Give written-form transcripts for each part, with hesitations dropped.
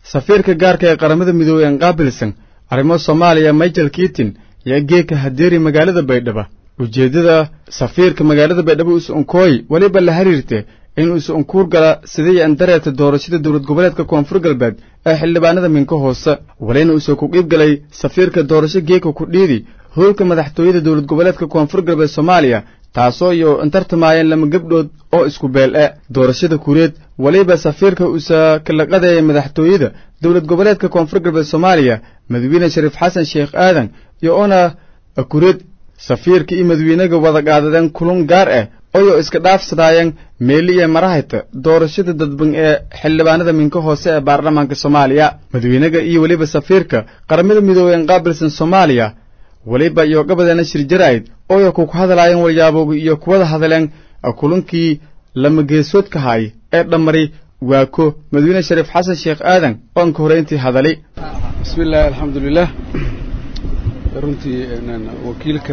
safiirka gaarka ee qaramada midoobay ee qaabilsan arrimo Soomaaliya Michael Keaton iyo geeka hadeeri magaalada Baydhabo ujeedada safiirka magaalada Baydhabo uu unkooy waliba la xiriirtay in uu unkuur gala sidii aan dareerta doorashada dawlad goboleedka Koonfur Galbeed ee xildhibaanada minka hoose waleena uu soo ku qeyb galay safiirka doorasho geeka ku dhiidi hoolka madaxtooyada dawlad goboleedka Koonfur Galbeed Soomaaliya taasoo iyo intartamayeen lama gabdhood oo isku beel doorashada kureed waliba safiirka uu kala qaday madaxtooyada dawlad goboleedka Koonfur Galbeed Soomaaliya madaxweyne Shariif Xasan Sheekh Aadan iyo ona kureed safiirka iyo madaxweynaha wada qaadadeen kulan gaar ah oo iska dhaafsadayeen meeliye marahayta doorashada dadban ee xildhibaanada minka hoose ee baarlamaanka Soomaaliya madaxweynaha iyo waliba safiirka qaramada midoobay ee qaabilsan Soomaaliya waliba iyo gabadana shir jaraa'id oo ku hadlayeen walyaabo iyo kuwada hadleen kulankii lama geesood ka hay ee dhamari waa ko madaxweyne Shariif Xasan Sheekh Aadan oo ka horeyntii hadalay bismillaah alxamdulillaah runtii wakiilka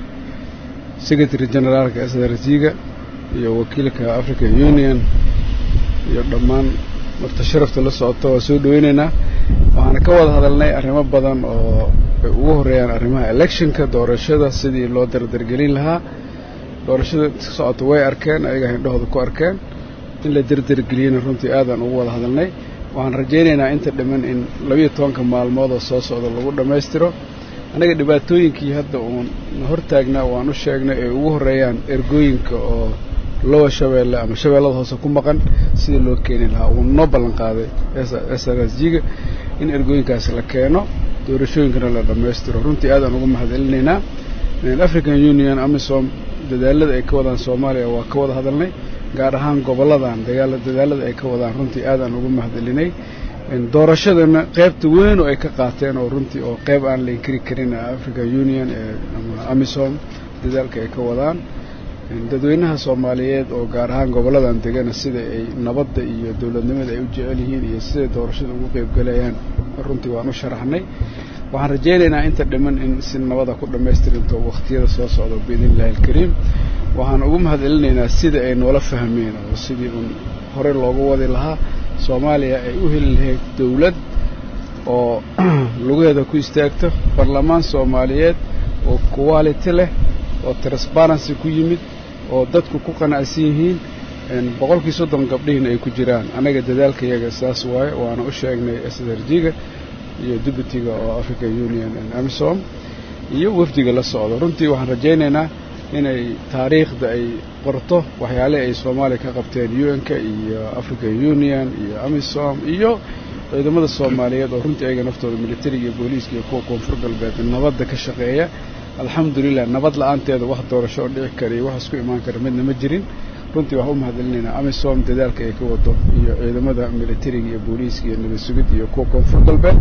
secretary generalka SRC-ga iyo wakiilka African Union iyo dhammaan marta sharafta la socota oo soo dhaweynayna waxaan ka wada hadalnay arrimo badan oo ugu horeeyaan arrimaha electionka doorashada sidii loo dardargelin lahaa doorashada socota way arkeen ayaga hindhahooda ku arkeen in la dardargeliyana runtii aadan ugu wada hadalnay waxaan rajaynaynaa inta dhiman in 12 maalmood oo soo socda lagu dhameystiro anaga dhibaatooyinkii hadda uu hortaagnaa waan u sheegnay ee ugu horeeyaan ergooyinka oo loo shabeelle ama shabeellada hoose ku maqan sidii loo keenin lahaa uu noo ballan qaaday SRC-ga in ergooyinkaas la keeno doorashooyinkana la dhameystiro runtii aadan ugu mahadcelinaynaa African Union AMISOM dadaalada ay ka wadaan Soomaaliya waa ka wada hadalnay gaar ahaan goboladan dadaalada ay ka wadaan runtii aadan ugu mahadcelinay doorashadana qaybta weyn oo ay ka qaateen oo runtii oo qayb aan la inkiri karin African Union ama AMISOM dadaalka ay ka wadaan dadweynaha Soomaaliyeed oo gaar ahaan goboladan degan sida ay nabadda iyo dawladnimada ay u jecel yihiin iyo sida doorashada ugu qayb galayaan runtii waan u sharaxnay waxaan rajaynaynaa inta dhiman in si nabada ku dhameystiranto waqtiyada soo socda biidinillaahi alkariim waxaan ugu mahadcelinaynaa sida ay noola fahmeen oo sidii hore loogu wadi lahaa Soomaaliya ay u heli lahayd dawlad oo lugaheeda ku istaagto baarlamaan Soomaaliyeed oo quality leh oo transparency ku yimid oo dadku ku qanacsan yihiin boqolkii 30 gabdhihiina ay ku jiraan anaga dadaalkayaga saas waaye waana u sheegnay SRC-ga iyo deputy-ga oo African Union AMISOM iyo wafdiga la socdo runtii waxaan rajaynaynaa inay taariikhda ay qorto waxyaalaha ay Soomaaliya ka qabteen UN-ka iyo African Union iyo AMISOM iyo ciidamada Soomaaliyeed oo runtii ayaga naftooda military iyo booliiska iyo kuwa Koonfur Galbeed nabadda ka shaqeeya alxamdulillah nabad la'aanteeda wax doorasho oo dhici kara iyo wax isku imaan kara midna ma jirin runtii waxaan u mahadcelinaynaa AMISOM dadaalka ay ka wado iyo ciidamada military iyo booliiska iyo nabad sugid iyo kuwa Koonfur Galbeed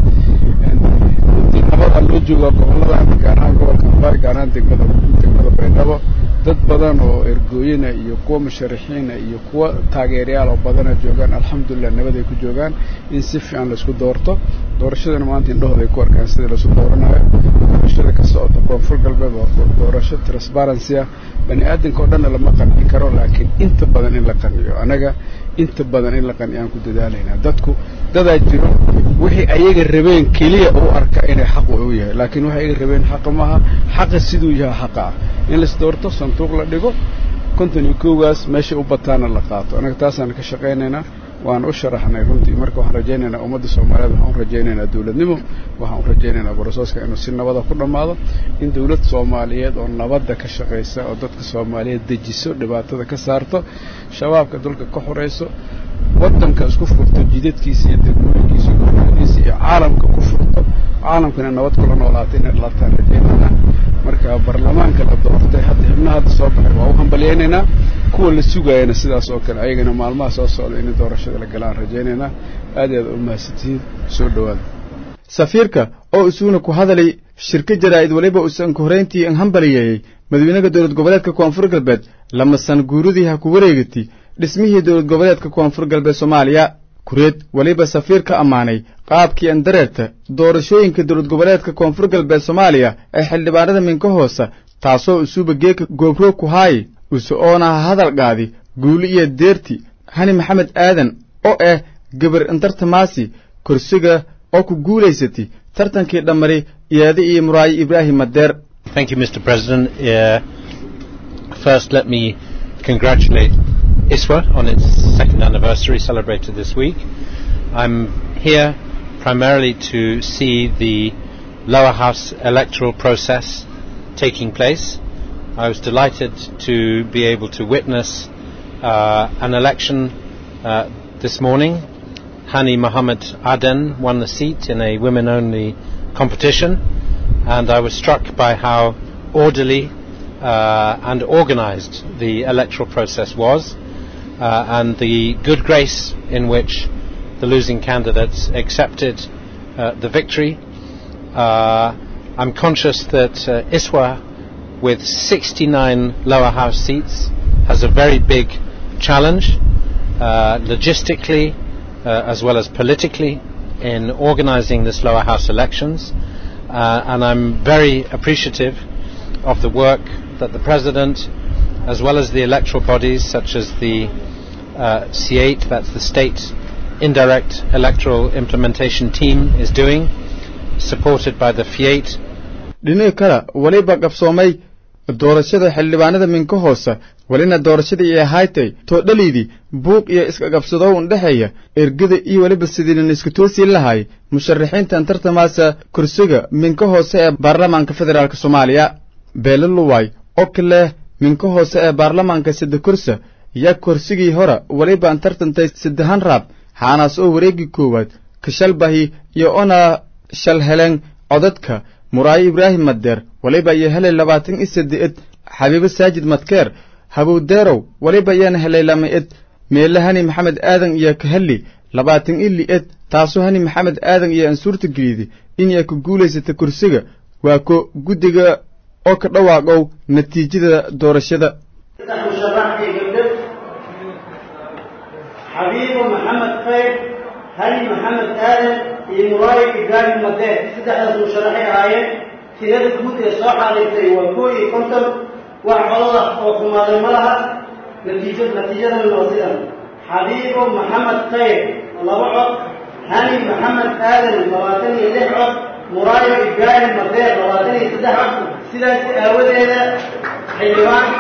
nabad loo joogo gobolada gaar ahaan gobolka Baar gaar ahaan degmada Baydhabo dad badan oo ergooyina iyo kuwa musharaxiina iyo kuwa taageerayaal oo badan joogan alxamdulillah nabad ay ku joogaan in si fiican la isku doorto doorashadana maanta indhahooda ay ku arkaan sida la isku dooranayo doorashada ka socota Koonfur Galbeed waa doorasho transparency bani aadanka oo dhan lama qanci karo laakiin inta badan in la qanciyo anaga inta badan in la qanciyaan ku dadaalayna dadku dadaa jiro wixii ayaga rabeen kaliya oo arka inay xaq u yahay laakiin waxa ay rabeen xaq maaha xaq sidoo yahay xaq in la doorto sanduuq la dhigo konton koogaas meesha u bataana la qaato anaga taasaan ka shaqeynaynaa waan u sharaxnay runtii marka waxaan rajaynaynaa ummadda Soomaaliyeed waxaan rajaynaynaa dawladnimo waxaan rajaynaynaa boroseska inuu si nabad ah ku dhamaado in dawlad Soomaaliyeed oo nabadda ka shaqeysa oo dadka Soomaaliyeed dejiso dhibaatada ka saarto shabaabka dalka ka xoreyso wadanka isku furto jidadkiisa iyo degmooyinkiisa iyo caalamka ku furto caalamkana nabad kula noolaato in la rajaynaynaa marka baarlamaanka la doortay hadda soo baxay waa u hambalyeynayna kuwa la sugayana sidaas oo kale ayagana maalmaha soo socda in doorashada la galaan rajaynayna aad iyo aad u mahadsantiin soo dhawaad safiirka oo isuuna ku hadalay shirka jaraa'id waliba uusan ku horeyntii hambalyeeyay madaxweynaha dawlad goboleedka Koonfur Galbeed lama san guuridii ha ku wareegtay dhismihii dawlad goboleedka Koonfur Galbeed Soomaaliya kureed waliba safiirka amaanay qaabkii aan dareerta doorashooyinka dawlad goboleedka Koonfur Galbeed Soomaaliya ee xildhibaanada minka hoose taasoo isuba geeka goobro ku hay usoona hadal qaadi guuli iyo deerti hani maxamed aadan oo gabar intartamaasi kursiga oo ku guulaysatay tartankii dhamari iyada iyo Muraay Ibrahim Madeer. Thank you, Mr. President. First, let me congratulate ISWA on its second anniversary celebrated this week. I'm here primarily to see the lower house electoral process taking place. I was delighted to be able to witness an election this morning. Hani Mohammed Aden won the seat in a women-only competition, and I was struck by how orderly and organised the electoral process was, and the good grace in which the losing candidates accepted the victory. I'm conscious that ISWA, with 69 lower house seats, has a very big challenge logistically as well as politically in organising this lower house elections, and I'm very appreciative of the work that the President, as well as the electoral bodies such as the C8, that's the State Indirect Electoral Implementation Team, is doing, supported by the F8. dhinaca kale waliba qabsoomay doorashada xildhibaanada minka hoose walina doorashadii ay ahaaytay toodhaliidi buuq iyo iska qabsado u dhaxeeya ergada iyo waliba sidii isku toosin lahaay musharaxiinta tartamaasa kursiga minka hoose ee baarlamaanka federaalka Soomaaliya. beelaluway oo kale minka hoose ee baarlamaanka sida kursi iyo kursigii hore waliba tartantay saddehan raab haanaas oo wareegi koowaad ka shalbahi iyo ona shal helen codadka Muraay Ibrahim Madeer waliba ay helay 28 Xabiibo Saajid Madkeer Habuudeerow waliba ay helay 2 meelahani Maxamed Aadan iyo ka heli 28 taasoo hani Maxamed Aadan iyo ansuurta galiidi in ay ku guuleysatay kursiga waa ko gudiga oo ka dhawaaqow natiijada doorashada. Xabiibo Maxamed Khayr hani Maxamed Aadan iyo Muraay Ibrahim Madeer saddexdaas musharaxay ahaayeen tirada guud ee soo xaadiray waa 51 wax codad oo xumaaday malaha natiijada noqdeen Xabiibo Maxamed Khayr 2 cod hani Maxamed Aadan 26 cod Muraay Ibrahim Madeer 23 cod sidaas aawadeeda xildhibaanka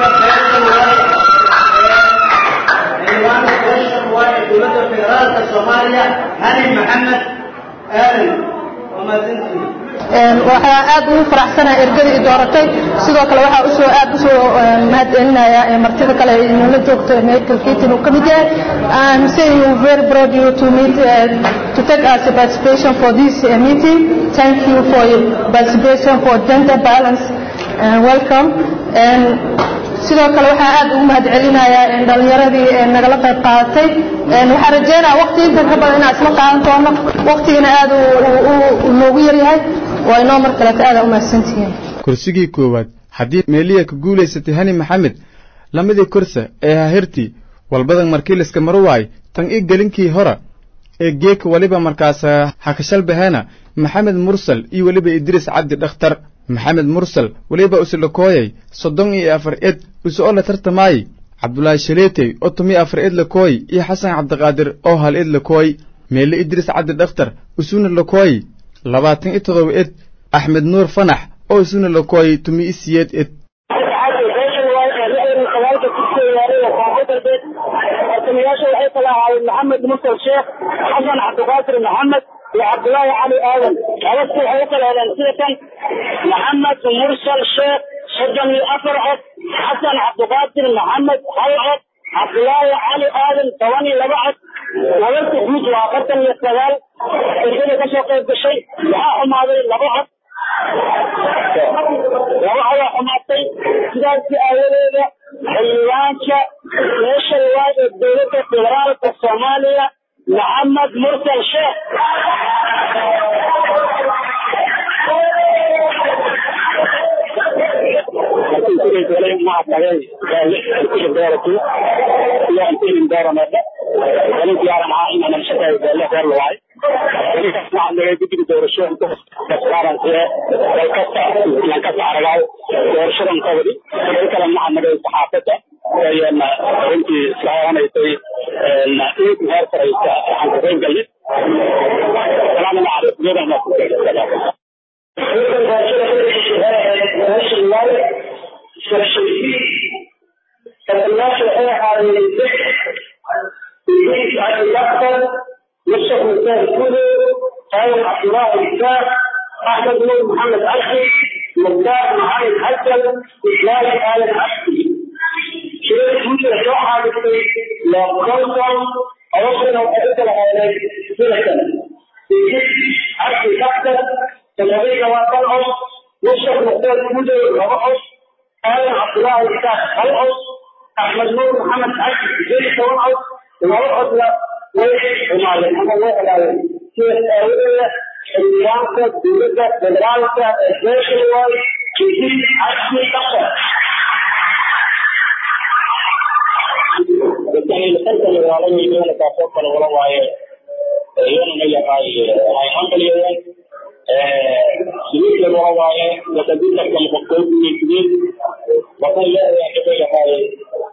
dowladda federaalka Soomaaliya hani Maxamed Aadan وما تنتهي waxaa aad ugu faraxsanahay ergadii dooratay sidoo kale waxaa aad u soo mahadcelinayaa martida kale inuu joogto Michael Keaton oo kamid yahay. I'm saying we very proud you to meet to take us participation for this meeting. Thank you for your participation for gender balance and welcome. And sidoo kale waxaa aad ugu mahadcelinayaa dhalinyaradii nagala qayb qaadatay. waxaan rajaynayaa waqti inta ka badan inaan isla qaadan doono waqtigana aad uu noogu yar yahay waa inoo mar kale aad u mahadsantihiin. kursigii koowaad haddii meeliya ku guuleysatay hani Maxamed lamadii kursi ee hahirti walbadan markii liska marwaay tan ii galinkii hore ee geek waliba markaas hakashal bahana Maxamed Mursal iyo waliba Idris Cabdi Dhakhtar. Maxamed Mursal waliba usla kooyay 34 usoo la tartamay Abdullahi Shaleetay oo 34 la kooy iyo Xasan Cabdiqaadir oo 1 la kooy meeli Idris Cabdi Dhakhtar usuna la kooy 27 Ahmed Nuur Fanax oo usuna la kooy 28 محمد مصطفى الشيخ حسن عبد القادر محمد وعبد الله علي آدم أوصي حوصل على أنسية محمد مرسل الشيخ صدم الأفرعت حسن عبد القادر محمد حوعت عبد الله علي آدم ثواني لبعت وولت حوز وقتل يستغال إذن كشوق بشيء وحاهم هذا لبعت وحاهم حماتي سيداتي أولينا حيوانك ليش الواجه الدولة الفدرالية الصومالية محمد مرسل الشيخ مع التغيير كل دارته لا يمكن دار ماذا ولكن يعلم عائلة أنا مشكلة الله غير الوعي ولكن مع اللي يجي دور الشيء كسران فيه كسر على دور الشيء مقابلي ولكن مع النبي صحافته ويا أنت سلام عليكم نأتي بهذا الرئيس عن قبل غير ما فالناس الحقيقة من الذكر يجيش على الأكثر نفسه مثال كله طارق عبد الله الإسلام أحمد نور محمد عشري مختار محمد حسن إسلامي آل العشري شيء كل الشوحة لو كنتم أوصلوا أكثر على سنة يجيش عشري أكثر تنبيه وطنهم نفسه مثال كله ربحه آل عبد الله الإسلام خلقه أحمد نور محمد عشري زي توقف ورقص لا ويش وما لهم الله عليه كيف أولى الإنسان دولة بالرأسة الجيش الواي يجيب عشري أكثر بالتالي الخلطة اللي عليه يجب أن تتوقع الغلوة يوم من يقاي حمد اليوم سبيل الغلوة وتدل لك المفقود من كبير وقال لا يعجب يقاي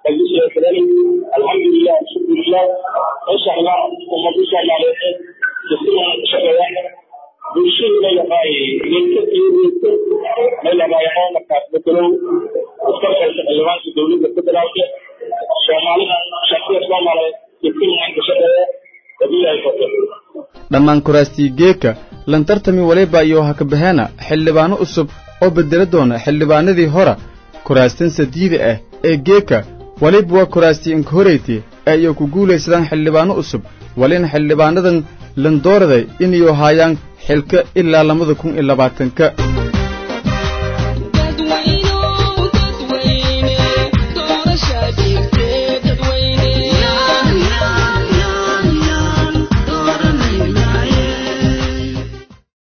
الحمد لله الحمد لله إن شاء الله وما شاء الله عليه تسمع شكرا بالشيء لا يقاي يمكن لا ما يقوم كاتبه استشهد الجوان في الدولة الفدرالية الصومالية شخصية الصومالية يمكن أن تشهد وبيها الفترة dhammaan kuraastii geeka lantartami waliba iyo hakabaheena xildhibaano cusub oo bedela doona xildhibaanadii hore kuraastan sadiida ah ee geeka waliba waa kuraastii inkoreyti ay ku guulaysadaan xildhibaano cusub walina xildhibaanadan landoorday inay hayaan xilka ilaa 2020